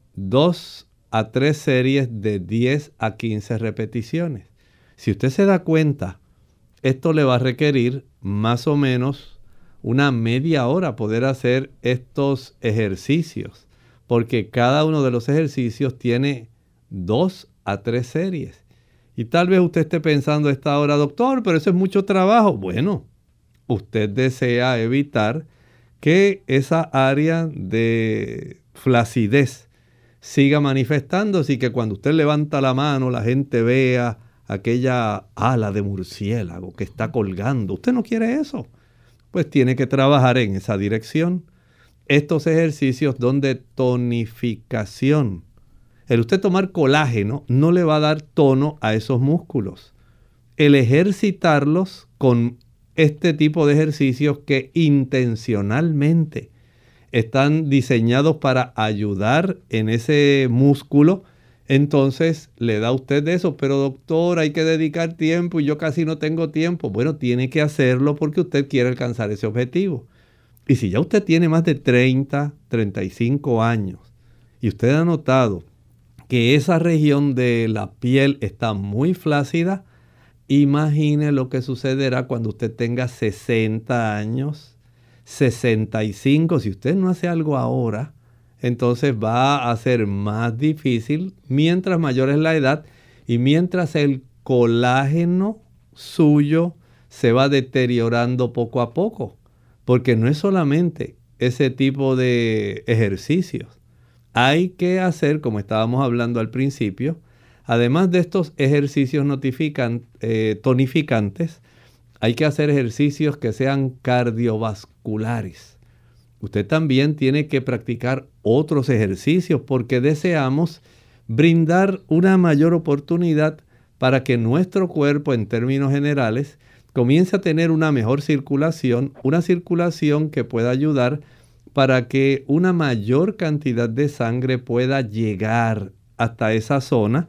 C: 2 a 3 series de 10 a 15 repeticiones. Si usted se da cuenta, esto le va a requerir más o menos una media hora poder hacer estos ejercicios, porque cada uno de los ejercicios tiene 2 a 3 series. Y tal vez usted esté pensando a esta hora, doctor, pero eso es mucho trabajo. Bueno, usted desea evitar que esa área de flacidez siga manifestándose y que cuando usted levanta la mano la gente vea aquella ala de murciélago que está colgando. Usted no quiere eso. Pues tiene que trabajar en esa dirección. Estos ejercicios donde tonificación, el usted tomar colágeno no le va a dar tono a esos músculos. El ejercitarlos con este tipo de ejercicios que intencionalmente están diseñados para ayudar en ese músculo, entonces le da a usted de eso. Pero doctor, hay que dedicar tiempo y yo casi no tengo tiempo. Bueno, tiene que hacerlo porque usted quiere alcanzar ese objetivo. Y si ya usted tiene más de 30, 35 años y usted ha notado que esa región de la piel está muy flácida, imagine lo que sucederá cuando usted tenga 60 años, 65. Si usted no hace algo ahora, entonces va a ser más difícil mientras mayor es la edad y mientras el colágeno suyo se va deteriorando poco a poco. Porque no es solamente ese tipo de ejercicios. Hay que hacer, como estábamos hablando al principio, además de estos ejercicios tonificantes, hay que hacer ejercicios que sean cardiovasculares. Usted también tiene que practicar otros ejercicios porque deseamos brindar una mayor oportunidad para que nuestro cuerpo, en términos generales, comience a tener una mejor circulación, una circulación que pueda ayudar para que una mayor cantidad de sangre pueda llegar hasta esa zona,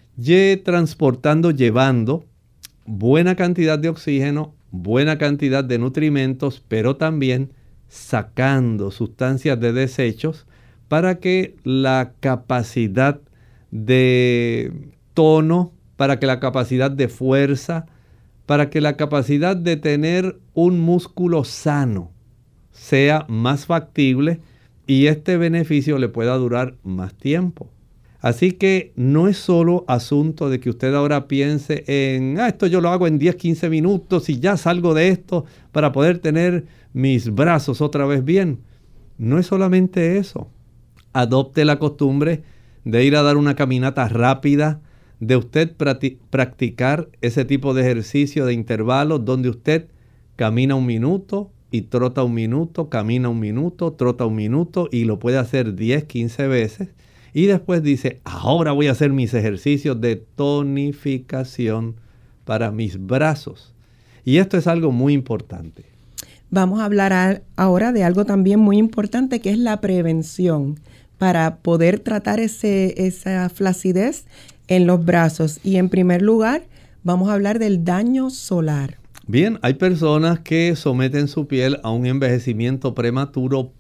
C: llevando buena cantidad de oxígeno, buena cantidad de nutrimentos, pero también sacando sustancias de desechos para que la capacidad de tono, para que la capacidad de fuerza, para que la capacidad de tener un músculo sano sea más factible y este beneficio le pueda durar más tiempo. Así que no es solo asunto de que usted ahora piense en, esto yo lo hago en 10, 15 minutos y ya salgo de esto para poder tener mis brazos otra vez bien. No es solamente eso. Adopte la costumbre de ir a dar una caminata rápida, de usted practicar ese tipo de ejercicio de intervalos donde usted camina 1 minuto y trota 1 minuto, camina 1 minuto, trota 1 minuto y lo puede hacer 10, 15 veces. Y después dice, ahora voy a hacer mis ejercicios de tonificación para mis brazos. Y esto es algo muy importante.
B: Vamos a hablar ahora de algo también muy importante, que es la prevención, para poder tratar esa flacidez en los brazos. Y en primer lugar, vamos a hablar del daño solar.
C: Bien, hay personas que someten su piel a un envejecimiento prematuro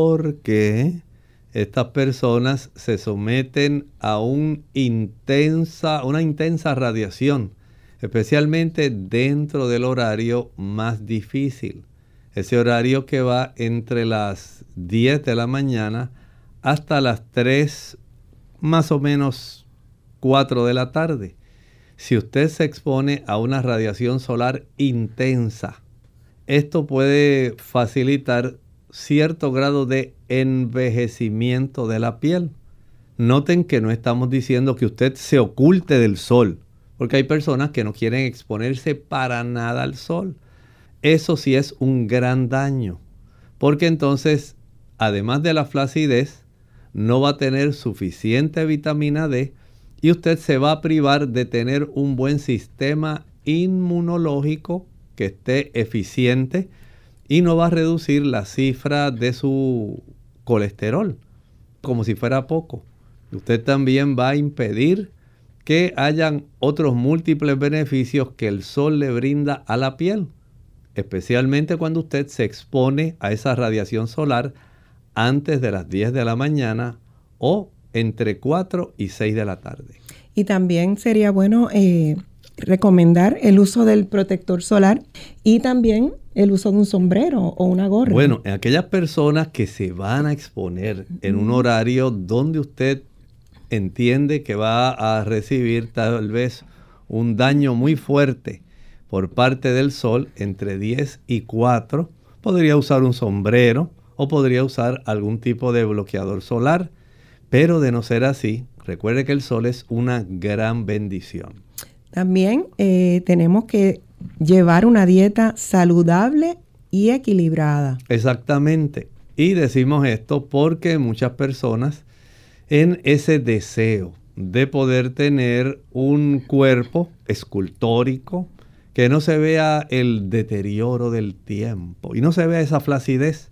C: porque estas personas se someten a una intensa radiación, especialmente dentro del horario más difícil. Ese horario que va entre las 10 de la mañana hasta las 3, más o menos 4 de la tarde. Si usted se expone a una radiación solar intensa, esto puede facilitar cierto grado de envejecimiento de la piel. Noten que no estamos diciendo que usted se oculte del sol, porque hay personas que no quieren exponerse para nada al sol. Eso sí es un gran daño, porque entonces, además de la flacidez, no va a tener suficiente vitamina D y usted se va a privar de tener un buen sistema inmunológico que esté eficiente y no va a reducir la cifra de su colesterol, como si fuera poco. Usted también va a impedir que hayan otros múltiples beneficios que el sol le brinda a la piel, especialmente cuando usted se expone a esa radiación solar antes de las 10 de la mañana o entre 4 y 6 de la tarde.
B: Y también sería bueno recomendar el uso del protector solar y también el uso de un sombrero o una gorra.
C: Bueno, en aquellas personas que se van a exponer en un horario donde usted entiende que va a recibir tal vez un daño muy fuerte por parte del sol entre 10 y 4, podría usar un sombrero o podría usar algún tipo de bloqueador solar. Pero de no ser así, recuerde que el sol es una gran bendición.
B: También tenemos que llevar una dieta saludable y equilibrada.
C: Exactamente. Y decimos esto porque muchas personas, en ese deseo de poder tener un cuerpo escultórico, que no se vea el deterioro del tiempo y no se vea esa flacidez,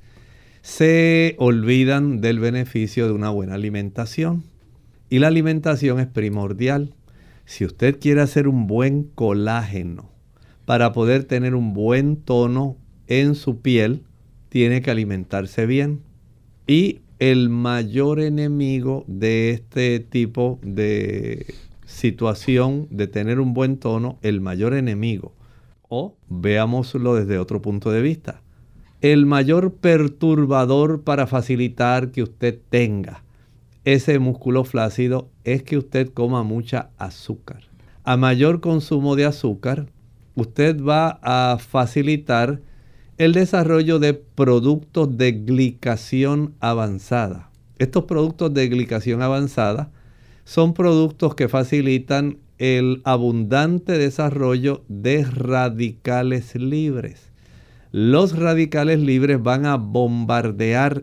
C: se olvidan del beneficio de una buena alimentación. Y la alimentación es primordial. Si usted quiere hacer un buen colágeno para poder tener un buen tono en su piel, tiene que alimentarse bien. Y el mayor enemigo de este tipo de situación de tener un buen tono, el mayor enemigo, o veámoslo desde otro punto de vista, el mayor perturbador para facilitar que usted tenga ese músculo flácido es que usted coma mucha azúcar. A mayor consumo de azúcar, usted va a facilitar el desarrollo de productos de glicación avanzada. Estos productos de glicación avanzada son productos que facilitan el abundante desarrollo de radicales libres. Los radicales libres van a bombardear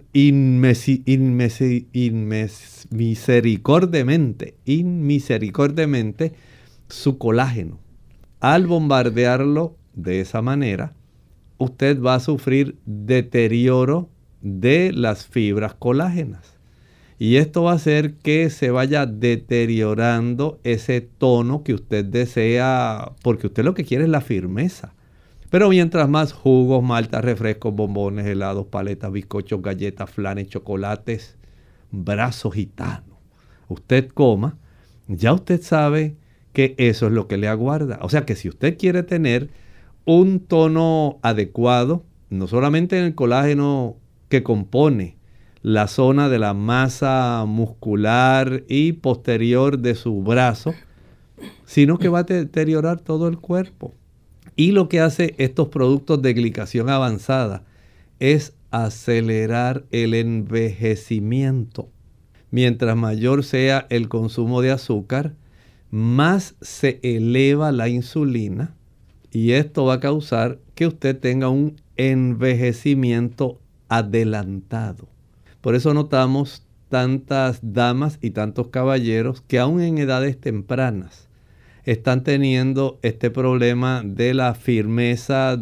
C: inmisericordiamente su colágeno. Al bombardearlo de esa manera, usted va a sufrir deterioro de las fibras colágenas. Y esto va a hacer que se vaya deteriorando ese tono que usted desea, porque usted lo que quiere es la firmeza. Pero mientras más jugos, maltas, refrescos, bombones, helados, paletas, bizcochos, galletas, flanes, chocolates, brazo gitano, usted coma, ya usted sabe que eso es lo que le aguarda. O sea que si usted quiere tener un tono adecuado, no solamente en el colágeno que compone la zona de la masa muscular y posterior de su brazo, sino que va a deteriorar todo el cuerpo. Y lo que hace estos productos de glicación avanzada es acelerar el envejecimiento. Mientras mayor sea el consumo de azúcar, más se eleva la insulina y esto va a causar que usted tenga un envejecimiento adelantado. Por eso notamos tantas damas y tantos caballeros que aún en edades tempranas están teniendo este problema de la firmeza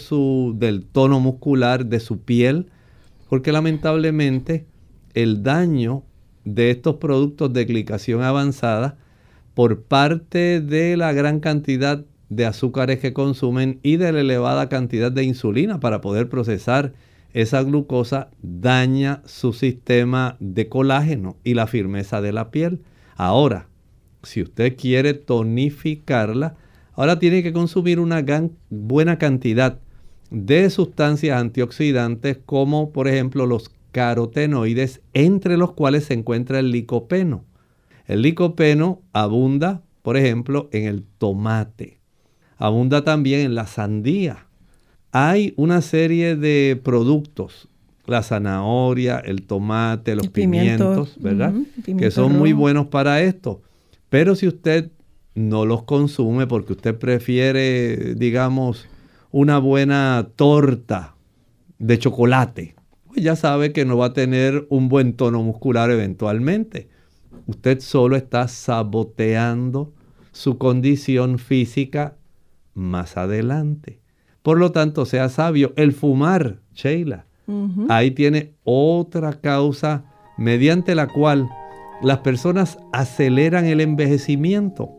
C: del tono muscular de su piel, porque lamentablemente el daño de estos productos de glicación avanzada por parte de la gran cantidad de azúcares que consumen y de la elevada cantidad de insulina para poder procesar esa glucosa daña su sistema de colágeno y la firmeza de la piel. Ahora, si usted quiere tonificarla, ahora tiene que consumir una buena cantidad de sustancias antioxidantes como por ejemplo los carotenoides, entre los cuales se encuentra el licopeno. El licopeno abunda, por ejemplo, en el tomate. Abunda también en la sandía. Hay una serie de productos, la zanahoria, el tomate, los pimientos, ¿verdad? Que son muy buenos para esto. Pero si usted no los consume porque usted prefiere, digamos, una buena torta de chocolate, pues ya sabe que no va a tener un buen tono muscular eventualmente. Usted solo está saboteando su condición física más adelante. Por lo tanto, sea sabio. El fumar, Sheila, ahí tiene otra causa mediante la cual las personas aceleran el envejecimiento.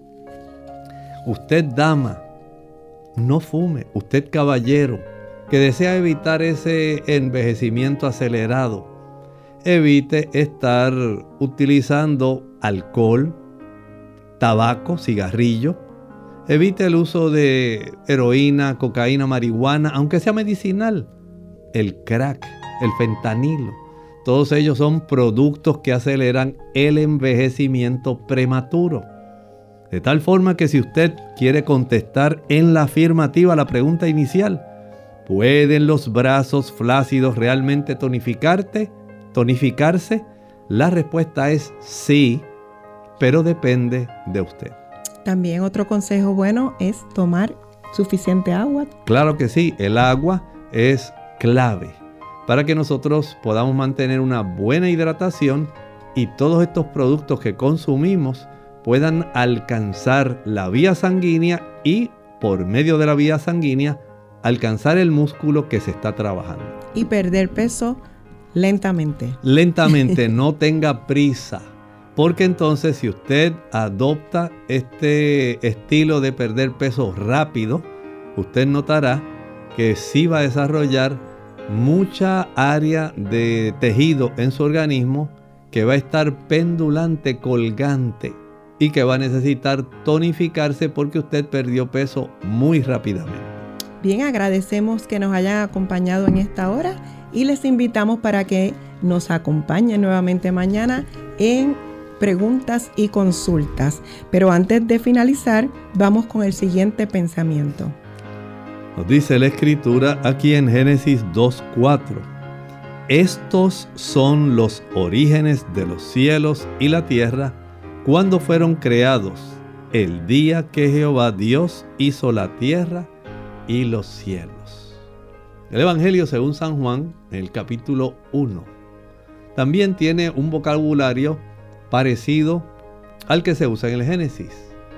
C: Usted, dama, no fume. Usted, caballero, que desea evitar ese envejecimiento acelerado, evite estar utilizando alcohol, tabaco, cigarrillo. Evite el uso de heroína, cocaína, marihuana, aunque sea medicinal. El crack, el fentanilo, todos ellos son productos que aceleran el envejecimiento prematuro. De tal forma que si usted quiere contestar en la afirmativa a la pregunta inicial, ¿pueden los brazos flácidos realmente tonificarse? La respuesta es sí, pero depende de usted.
B: También otro consejo bueno es tomar suficiente agua.
C: Claro que sí, el agua es clave para que nosotros podamos mantener una buena hidratación y todos estos productos que consumimos puedan alcanzar la vía sanguínea y por medio de la vía sanguínea alcanzar el músculo que se está trabajando.
B: Y perder peso lentamente.
C: Lentamente, no tenga prisa. Porque entonces si usted adopta este estilo de perder peso rápido, usted notará que sí va a desarrollar mucha área de tejido en su organismo que va a estar pendulante, colgante y que va a necesitar tonificarse porque usted perdió peso muy rápidamente.
B: Bien, agradecemos que nos hayan acompañado en esta hora y les invitamos para que nos acompañen nuevamente mañana en preguntas y consultas. Pero antes de finalizar, vamos con el siguiente pensamiento.
C: Nos dice la Escritura aquí en Génesis 2:4. Estos son los orígenes de los cielos y la tierra cuando fueron creados, el día que Jehová Dios hizo la tierra y los cielos. El Evangelio según San Juan, en el capítulo 1, también tiene un vocabulario parecido al que se usa en el Génesis.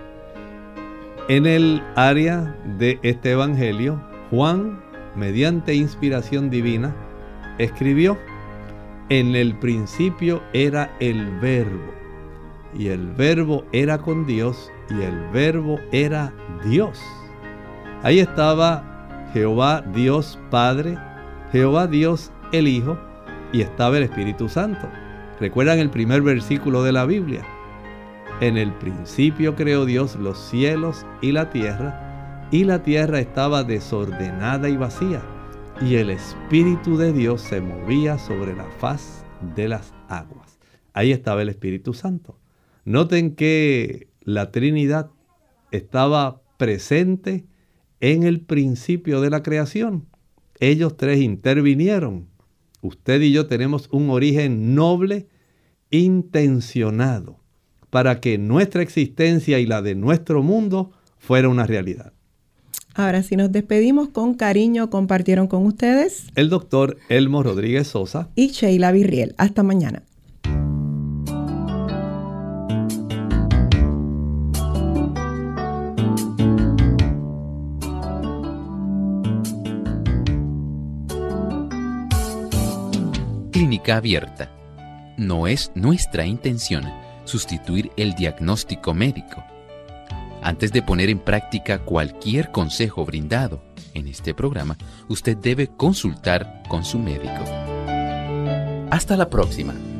C: En el área de este evangelio, Juan, mediante inspiración divina, escribió: en el principio era el Verbo, y el Verbo era con Dios, y el Verbo era Dios. Ahí estaba Jehová Dios Padre, Jehová Dios el Hijo, y estaba el Espíritu Santo. ¿Recuerdan el primer versículo de la Biblia? En el principio creó Dios los cielos y la tierra estaba desordenada y vacía, y el Espíritu de Dios se movía sobre la faz de las aguas. Ahí estaba el Espíritu Santo. Noten que la Trinidad estaba presente en el principio de la creación. Ellos tres intervinieron. Usted y yo tenemos un origen noble, intencionado, para que nuestra existencia y la de nuestro mundo fuera una realidad.
B: Ahora sí nos despedimos con cariño. Compartieron con ustedes
C: el doctor Elmo Rodríguez Sosa
B: y Sheila Virriel. Hasta mañana.
A: Clínica Abierta. No es nuestra intención sustituir el diagnóstico médico. Antes de poner en práctica cualquier consejo brindado en este programa, usted debe consultar con su médico. Hasta la próxima.